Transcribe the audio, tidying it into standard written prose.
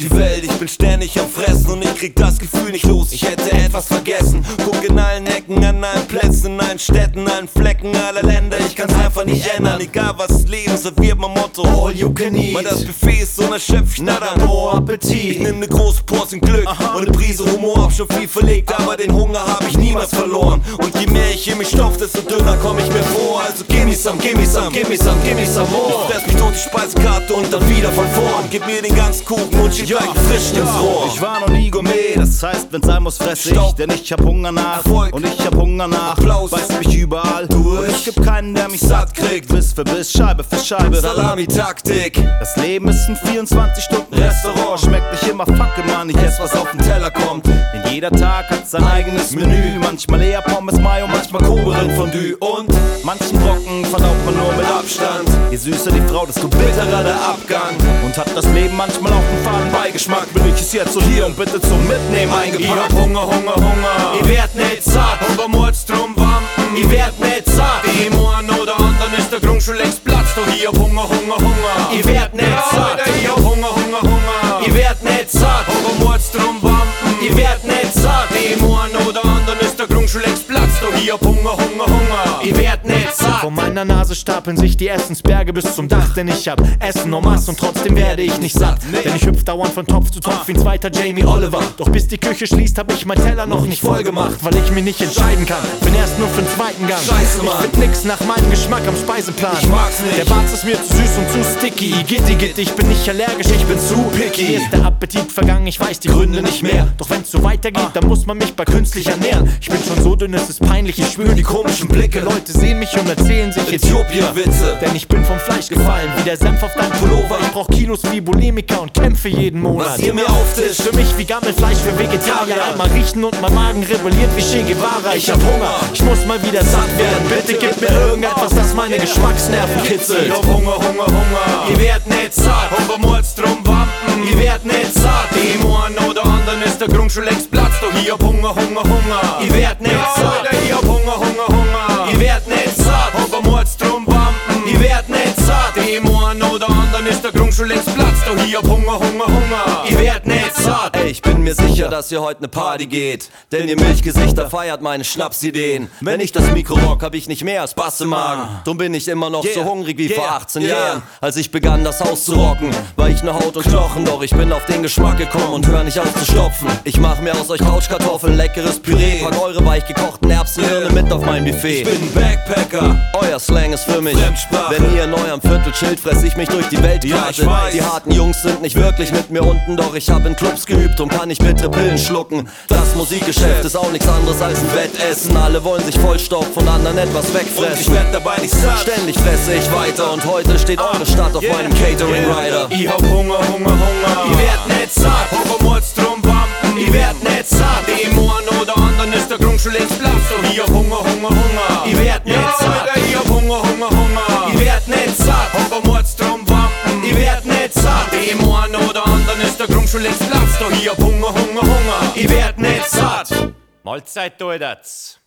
die Welt, ich bin ständig am Fressen und ich krieg das Gefühl nicht los, ich hätte etwas vergessen. Guck in allen Ecken, an allen Plätzen, in allen Städten, allen Flecken aller Länder, ich kann's einfach nicht ändern. Egal was das Leben serviert, mein Motto, all you can eat. Weil das Buffet ist so unerschöpft, na dann, oh Appetit. Ich nehm ne große Portion Glück und ne Prise Humor, hab schon viel verlegt, aber den Hunger hab ich niemals verloren. Und je mehr ich in mich stopf, desto dünner komm ich mir vor. Also gimme some, gimme some, gimme some, gimme some more. Ich fress mich durch die Speisekarte und dann wieder von vorn. Gib mir den ganzen Kuchen und schieb gleich frisch ins Rohr. Ich war noch nie Gourmet, das heißt, wenn's sein muss, fress ich. Denn ich hab Hunger nach Erfolg und ich hab Hunger nach Applaus. Beißt mich überall durch. Es gibt keinen, der mich satt kriegt. Biss für Biss, Scheibe für Scheibe. Salami-Taktik. Das Leben ist ein 24-Stunden-Restaurant. Schmeckt nicht immer Facke, Mann, ich ess was auf den Teller kommt. Denn jeder Tag hat sein eigenes Menü. Manchmal eher Pommes Mayo, manchmal Koberin-Fondue. Und manchen Brocken verdaut man nur mit Abstand. Je süßer die Frau, desto bitterer der Abgang. Und hat das Leben manchmal auch einen faden Beigeschmack. Bin ich es jetzt so hier und bitte zum Mitnehmen eingepackt. Ich hab Hunger, Hunger, Hunger. Ich werd nicht satt, aber muss drum wampen. Ich werd nicht satt. Die einen oder anderen ist der Grund schon längst platzt. Doch ich hab Hunger, Hunger, Hunger. Ich werd nicht satt. Ich hab Hunger, Hunger, Hunger. Ich werd nicht satt, aber muss drum wampen. Ich werd nicht satt. Die einen oder anderen ist der Grund schon längst platzt. Doch ich hab Hunger, Hunger, Hunger. Ich werd nicht satt. Vor meiner Nase stapeln sich die Essensberge bis zum Dach. Denn ich hab Essen en masse und trotzdem werde ich nicht satt. Denn ich hüpf dauernd von Topf zu Topf wie ein zweiter Jamie Oliver. Doch bis die Küche schließt, hab ich mein Teller noch nicht voll gemacht. Weil ich mich nicht entscheiden kann, bin erst nur für den zweiten Gang. Scheiße, Mann. Ich find nix nach meinem Geschmack am Speiseplan. Ich mag's nicht. Der Bart ist mir zu süß und zu sticky. Gitti, gitti, ich bin nicht allergisch, ich bin zu picky. Mir ist der Appetit vergangen, ich weiß die Gründe nicht mehr. Doch wenn's so weitergeht, dann muss man mich bei künstlich ernähren. Ich bin schon so dünn, es ist peinlich, ich spüre die komischen Blicke. Leute sehen mich und erzählen sich Äthiopien-Witze. Denn ich bin vom Fleisch gefallen, wie der Senf auf deinem Pullover. Ich brauch Kilos wie Bulimiker und kämpfe jeden Monat. Was ihr mir auftischt, Für mich wie Gammelfleisch für Vegetarier. Einmal riechen und mein Magen rebelliert wie Che Guevara. Ich hab Hunger, ich muss mal wieder satt werden. Bitte gib mir irgendetwas, das meine Geschmacksnerven kitzelt. Ich hab Hunger, Hunger, Hunger. Ich werd nicht satt, aber muss drum wampen. Ich werd nicht satt. Die einen oder anderen ist der Grund schon längst platzt. Doch ich hab Hunger, Hunger, Hunger. Ich werd nicht satt. Ich hab Hunger, Hunger, Hunger. Ich werd nicht satt, aber muss drum wampen. Ich werd nicht satt. Die einen oder anderen ist der Grund schon längst platzt. Doch ich hab Hunger, Hunger, Hunger. Ich werd nicht satt. Ey, ich bin mir sicher, dass hier heute ne Party geht. Denn ihr Milchgesichter feiert meine Schnapsideen. Wenn ich das Mikro rock, hab ich nicht mehr als Bass im Magen. Drum bin ich immer noch so hungrig wie vor 18 Jahren. Als ich begann, das Haus zu rocken, war ich nur Haut und Knochen. Doch ich bin auf den Geschmack gekommen und hör nicht auf zu stopfen. Ich mach mir aus euch Couchkartoffeln leckeres Püree. Pack eure weich gekochten Erbsenhirne mit auf mein Buffet. Ich bin ein Backpacker, euer Slang ist für mich Fremdsprache. Wenn ihr in eurem Viertel chillt, fress ich mich durch die Welt. Ja, ich weiß. Die harten Jungs sind nicht wirklich mit mir unten, doch ich hab in Clubs geübt und kann nicht bittere Pillen schlucken. Das Musikgeschäft ist auch nichts anderes als ein Wettessen. Alle wollen sich vollstopfen von anderen etwas wegfressen. Und ich werd dabei nicht satt. Ständig fresse ich weiter und heute steht eure Stadt auf meinem Catering-Rider. Ich hab Hunger, Hunger, Hunger. Ich werd nicht satt, aber muss drum wampen. Ich werd nicht satt. Die einen oder anderen ist der Grund schon längst platzt. Doch ich hab Hunger, Hunger, Hunger. Ich werd nicht satt. Ich hab Hunger, Hunger, Hunger. Ich werd nicht satt, aber muss drum wampen. Ich werd nicht satt. Die einen oder anderen ist der Grund schon längst platzt. Doch ich hab Hunger, Hunger, Hunger. Ich werd nicht satt. Mahlzeit, Alter.